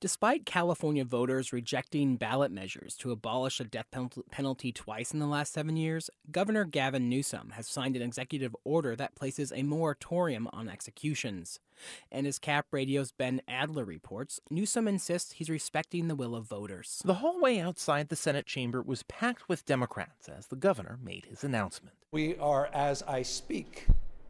Despite California voters rejecting ballot measures to abolish the death penalty twice in the last 7 years, Governor Gavin Newsom has signed an executive order that places a moratorium on executions. And as Cap Radio's Ben Adler reports, Newsom insists he's respecting the will of voters. The hallway outside the Senate chamber was packed with Democrats as the governor made his announcement. We are, as I speak,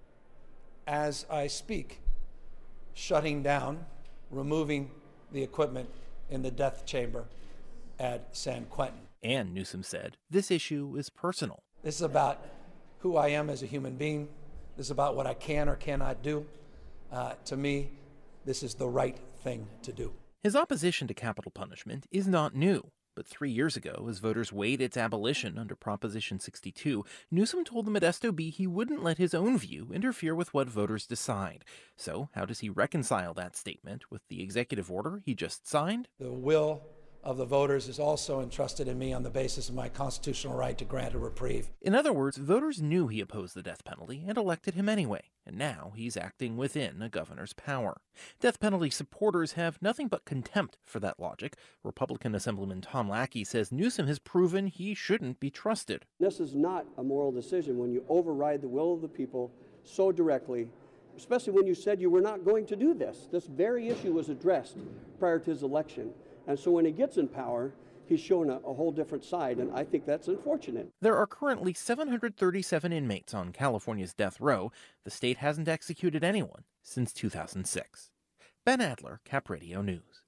shutting down, removing the equipment in the death chamber at San Quentin. And Newsom said, this issue is personal. This is about who I am as a human being. This is about what I can or cannot do. To me, this is the right thing to do. His opposition to capital punishment is not new. But 3 years ago, as voters weighed its abolition under Proposition 62, Newsom told the Modesto Bee he wouldn't let his own view interfere with what voters decide. So how does he reconcile that statement with the executive order he just signed? The will of the voters is also entrusted in me on the basis of my constitutional right to grant a reprieve. In other words, voters knew he opposed the death penalty and elected him anyway, and now he's acting within a governor's power. Death penalty supporters have nothing but contempt for that logic. Republican Assemblyman Tom Lackey says Newsom has proven he shouldn't be trusted. This is not a moral decision when you override the will of the people so directly, especially when you said you were not going to do this. This very issue was addressed prior to his election. And so when he gets in power, he's shown a whole different side, and I think that's unfortunate. There are currently 737 inmates on California's death row. The state hasn't executed anyone since 2006. Ben Adler, Cap Radio News.